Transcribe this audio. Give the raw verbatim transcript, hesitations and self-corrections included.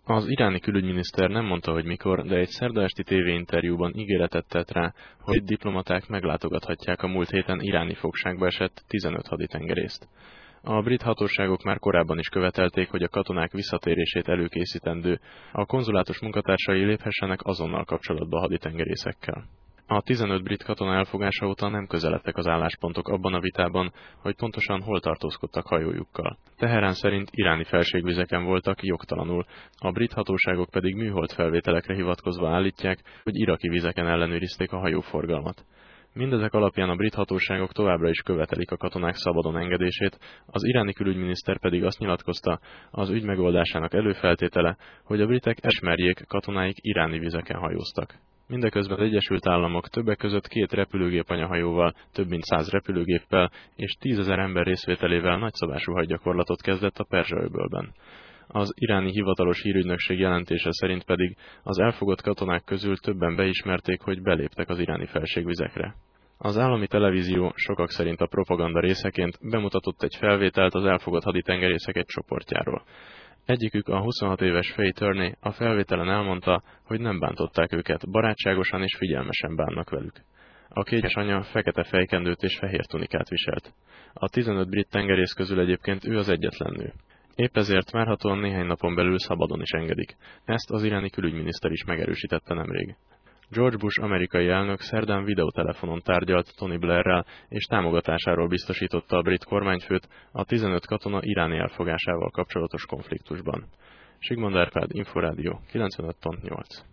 Az iráni külügyminiszter nem mondta, hogy mikor, de egy szerda esti tévéinterjúban ígéretet tett rá, hogy diplomaták meglátogathatják a múlt héten iráni fogságba esett tizenöt haditengerészt. A brit hatóságok már korábban is követelték, hogy a katonák visszatérését előkészítendő, a konzulátus munkatársai léphessenek azonnal kapcsolatba a haditengerészekkel. A tizenöt brit katona elfogása óta nem közeledtek az álláspontok abban a vitában, hogy pontosan hol tartózkodtak hajójukkal. Teherán szerint iráni felségvizeken voltak jogtalanul, a brit hatóságok pedig műhold felvételekre hivatkozva állítják, hogy iraki vizeken ellenőrizték a hajóforgalmat. Mindezek alapján a brit hatóságok továbbra is követelik a katonák szabadon engedését, az iráni külügyminiszter pedig azt nyilatkozta, az ügy megoldásának előfeltétele, hogy a britek elismerjék, katonáik iráni vizeken hajóztak. Mindeközben az Egyesült Államok többek között két repülőgép anyahajóval, több mint száz repülőgéppel és tízezer ember részvételével nagyszabású hadgyakorlatot kezdett a Perzsa-öbölben. Az iráni hivatalos hírügynökség jelentése szerint pedig az elfogott katonák közül többen beismerték, hogy beléptek az iráni felségvizekre. Az állami televízió sokak szerint a propaganda részeként bemutatott egy felvételt az elfogott haditengerészek egy csoportjáról. Egyikük, a huszonhat éves Faye Turney a felvételen elmondta, hogy nem bántották őket, barátságosan és figyelmesen bánnak velük. A kétes anya fekete fejkendőt és fehér tunikát viselt. A tizenöt brit tengerész közül egyébként ő az egyetlen nő. Épp ezért várhatóan néhány napon belül szabadon is engedik. Ezt az iráni külügyminiszter is megerősítette nemrég. George Bush amerikai elnök szerdán videótelefonon tárgyalt Tony Blairrel és támogatásáról biztosította a brit kormányfőt a tizenöt katona iráni elfogásával kapcsolatos konfliktusban. Sigmond Árpád, Inforádió, kilencvenöt pont nyolc.